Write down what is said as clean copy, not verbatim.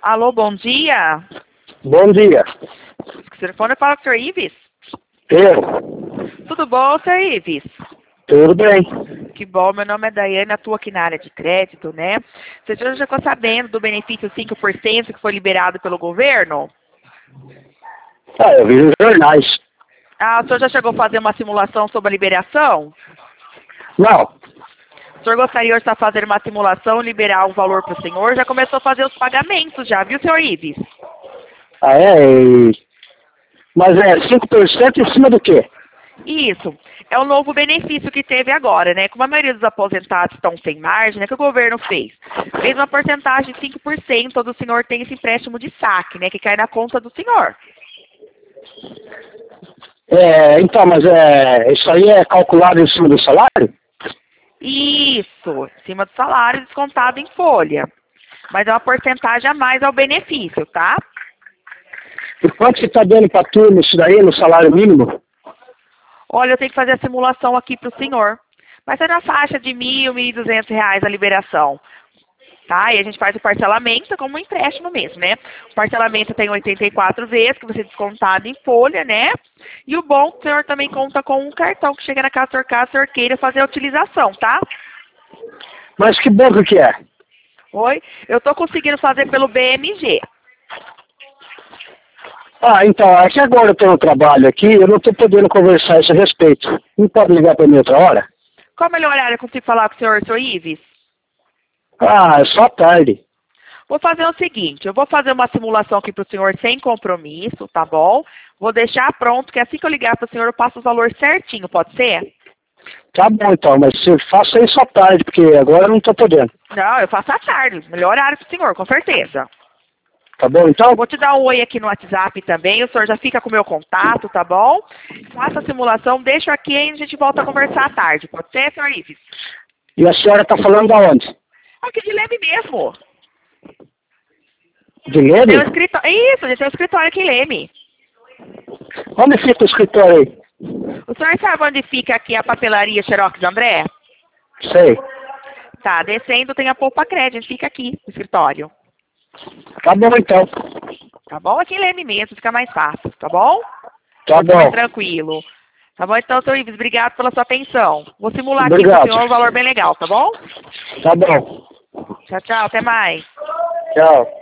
Alô, bom dia. Bom dia. O telefone fala com o Sr. Ives? Eu. Tudo bom, Sr. Ives? Tudo bem. Que bom, meu nome é Daiane, atuo aqui na área de crédito, né? Você já ficou sabendo do benefício 5% que foi liberado pelo governo? Ah, eu vi nos jornais. Ah, o senhor já chegou a fazer uma simulação sobre a liberação? Não. O senhor gostaria de estar fazendo uma simulação, liberar um valor para o senhor? Já começou a fazer os pagamentos já, viu, Sr. Ives? Ah, mas é 5% em cima do quê? Isso. É o novo benefício que teve agora, né? Como a maioria dos aposentados estão sem margem, né? Que o governo fez? Fez uma porcentagem de 5% quando o senhor tem esse empréstimo de saque, né? Que cai na conta do senhor. Então, mas isso aí é calculado em cima do salário? Isso. Em cima do salário descontado em folha. Mas é uma porcentagem a mais ao benefício, tá? E quanto você está dando para turma isso daí no salário mínimo? Olha, eu tenho que fazer a simulação aqui para o senhor. Vai ser na faixa de R$ 1.200 a liberação. Tá? E a gente faz o parcelamento como um empréstimo mesmo, né? O parcelamento tem 84 vezes, que você descontado em folha, né? E o bom, o senhor também conta com um cartão que chega na casa do senhor, caso o senhor queira fazer a utilização, tá? Mas que banco que é? Oi? Eu tô conseguindo fazer pelo BMG. Ah, então, é que agora eu estou no trabalho aqui, eu não estou podendo conversar a esse respeito. Não pode ligar para mim outra hora? Qual o melhor horário que eu consigo falar com o senhor Ives? Ah, é só tarde. Vou fazer o seguinte, eu vou fazer uma simulação aqui para o senhor sem compromisso, tá bom? Vou deixar pronto, que assim que eu ligar para o senhor eu passo os valores certinho, pode ser? Tá bom então, mas eu faço aí só tarde, porque agora eu não estou podendo. Não, eu faço à tarde. Melhor horário para o senhor, com certeza. Tá bom então? Vou te dar um oi aqui no WhatsApp também, o senhor já fica com o meu contato, tá bom? Faça a simulação, deixa aqui e a gente volta a conversar à tarde. Pode ser, senhor Ives? E a senhora está falando da onde? Aqui de Leme mesmo. De Tem um Leme? escritório. Isso, a gente tem um escritório aqui em Leme. Onde fica o escritório aí? O senhor sabe onde fica aqui a papelaria Xerox André? Sei. Tá, descendo tem a Poupa Crédito, fica aqui, no escritório. Tá bom então. Tá bom? Aqui em Leme mesmo, fica mais fácil, tá bom? Tá Fica mais bom. tranquilo. Tá bom, então, senhor Ives, obrigado pela sua atenção. Vou simular aqui Obrigado. pro senhor um valor bem legal, tá bom? Tá bom. Tchau, tchau, até mais. Tchau.